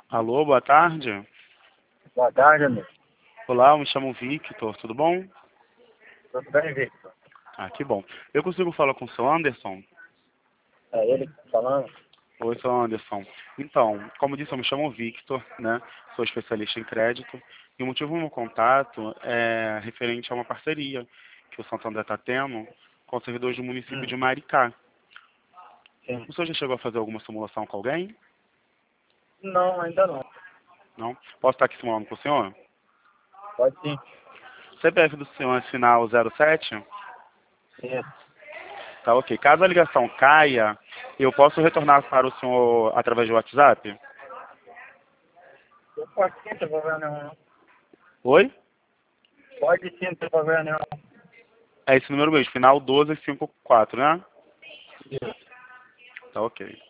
Alô, boa tarde. Boa tarde, amigo. Olá, eu me chamo Victor, tudo bom? Tudo bem, Victor? Ah, que bom. Eu consigo falar com o seu Anderson? É ele que tá falando? Oi, seu Anderson. Então, como disse, eu me chamo Victor, né? Sou especialista em crédito. E o motivo do meu contato é referente a uma parceria que o Santander está tendo com os servidores do município de Maricá. Sim. O senhor já chegou a fazer alguma simulação com alguém? Não, ainda não. Não? Posso estar aqui simulando com o senhor? Pode sim. CPF do senhor é final 07? Sim. Tá, ok. Caso a ligação caia, eu posso retornar para o senhor através do WhatsApp? Pode sim, não tem problema nenhum. Não. Oi? Pode sim, não tem problema nenhum. É esse número mesmo, final 1254, né? Isso. Tá, ok.